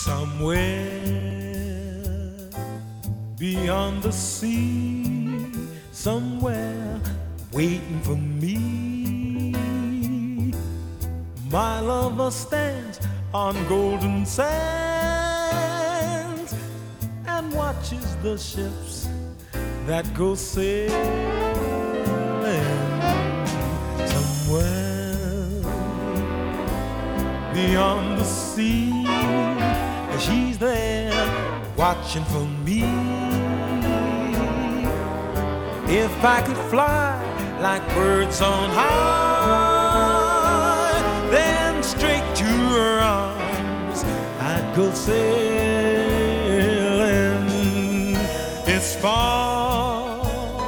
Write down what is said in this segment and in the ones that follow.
Somewhere beyond the sea, somewhere waiting for me, my lover stands on golden sands and watches the ships that go sailing. Somewhere beyond the sea, she's there watching for me. If I could fly like birds on high, then straight to her arms I'd go sailing. It's far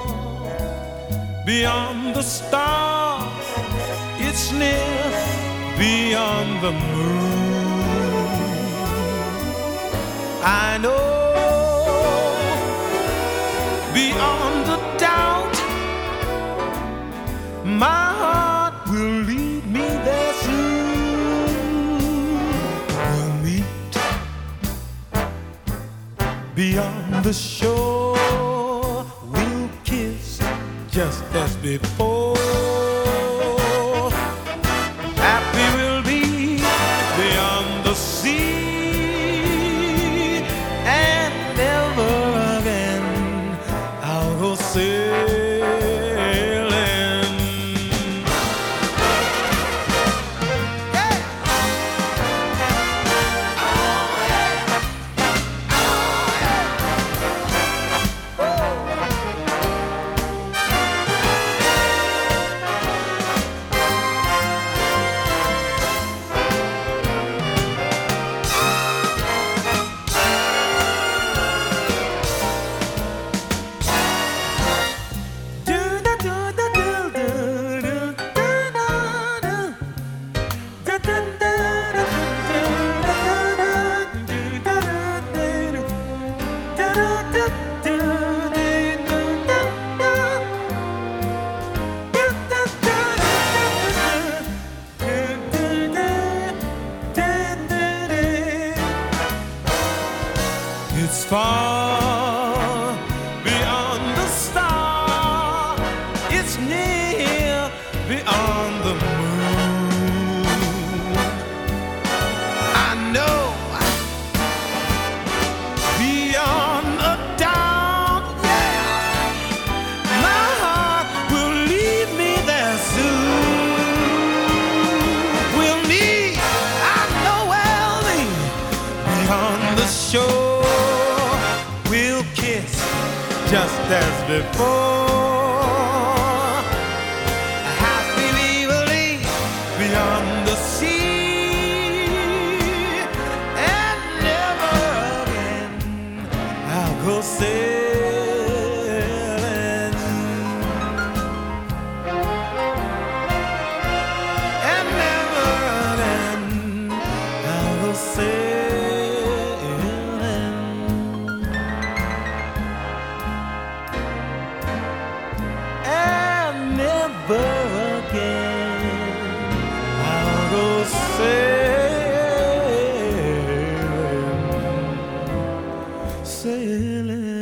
beyond the stars, it's near beyond the moon. I know beyond a doubt my heart will lead me there soon. We'll meet beyond the shore, we'll kiss just as before. Happy we'll be beyond the sea, it's far beyond the star, it's near beyond the moon. I know beyond a doubt, yeah, my heart will lead me there soon. We'll meet, I know we'll meet beyond the shore, just as before. Happily we'll leave beyond the sea, and never again I'll go sailing. And never again I'll go sailing. Never again I'll go sailing, sailing.